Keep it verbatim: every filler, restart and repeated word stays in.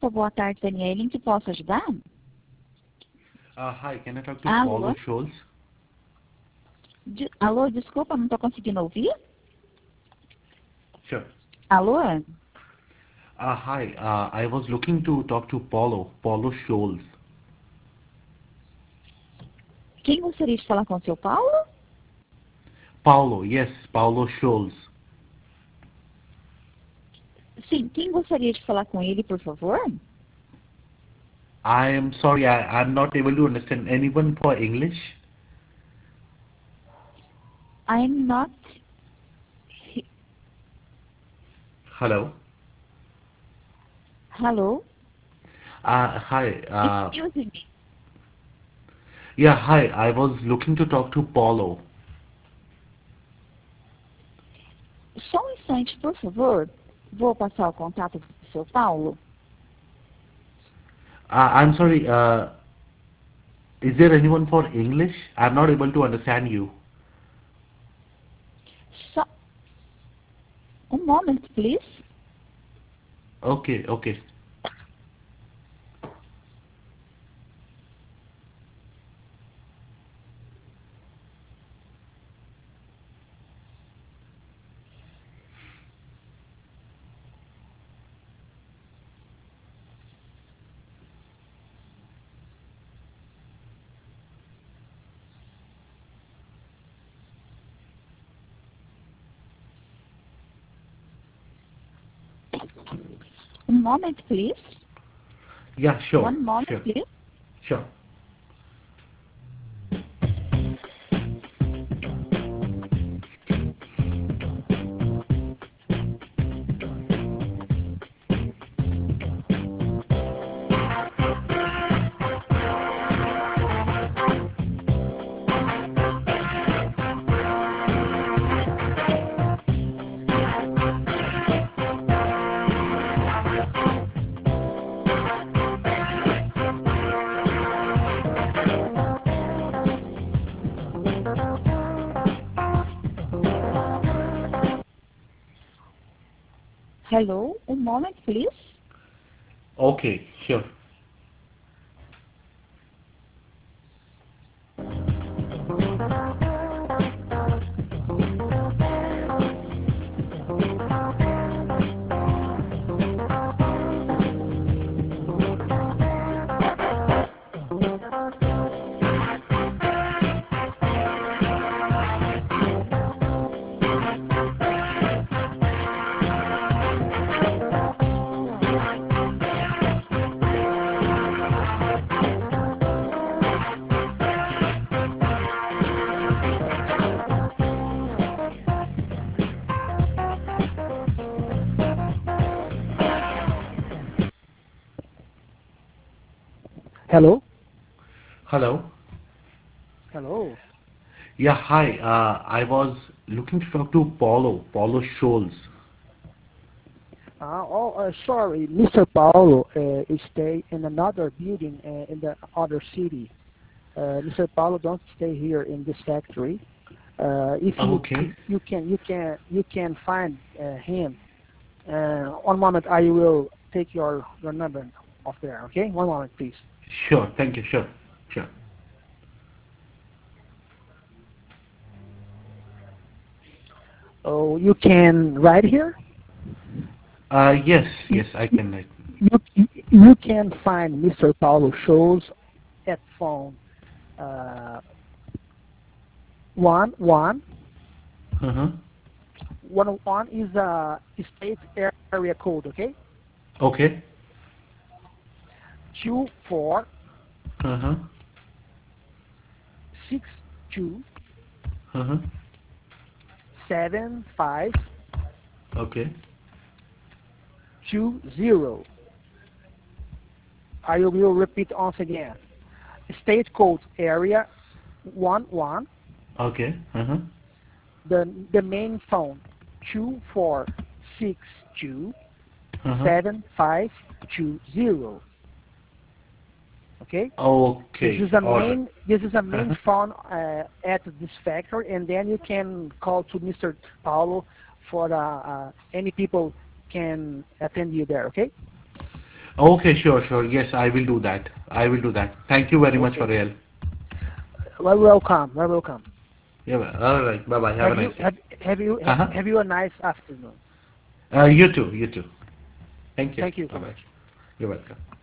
boa tarde, Daniela. Em que posso ajudar? Uh, hi, can I talk to Paulo Alô? Scholz? De- Alô, desculpa, não estou conseguindo ouvir. Sure. Alô? Uh, hi, uh, I was looking to talk to Paulo, Paulo Scholz. Quem gostaria de falar com o seu Paulo? Paulo, yes, Paulo Scholz. Sim, quem gostaria de falar com ele, por favor? I am sorry, I, I'm not able to understand anyone for English. I'm not... Hello. Hello? Uh, hi, uh, Excuse me. yeah, hi, I was looking to talk to Paulo. Só um instante, por favor. Vou passar o contato do seu Paulo. Uh, I'm sorry, uh, is there anyone for English? I'm not able to understand you. Só um moment, please. Okay, okay. Um moment, please. Yeah, sure, One moment, sure, please. sure. Hello? Um moment, please. Okay, sure. Hello? Hello. Hello? Yeah, hi. Uh, I was looking to talk to Paulo, Paulo Scholz. Uh, oh, uh, sorry, mister Paulo uh, is stay in another building uh, in the other city. Uh, mister Paulo don't stay here in this factory. Uh, if you if Okay, you can you can you can find uh, him. Uh, one moment, I will take your your number off there. Okay, one moment, please. sure. Thank you. Sure, sure. Oh, you can write here. Uh, yes, You yes, I can. Like, you, you can find mister Paulo shows at phone uh, one one. uh-huh. one oh one is a state area code, okay? Okay. Two four Uh-huh. six two Uh-huh. seven five Okay. two zero. I will repeat once again. State code area one one. Okay. Uh-huh. The the main phone two four six two Uh-huh. seven five two zero. Okay? This Okay. is a All right. main this is a main Uh-huh. phone uh, at this factory, and then you can call to mister Paulo for uh, uh, any people can attend you there. Okay? Okay, sure, sure. Yes, I will do that. I will do that. Thank you very much for Okay. your help. Well, welcome. Well, welcome. Yeah, well, all right. Bye bye. Have a Have you nice day. have have you ha- Uh-huh. have you a nice afternoon? Uh, you too. You too. Thank you. Thank you Bye so bye. much. You're welcome.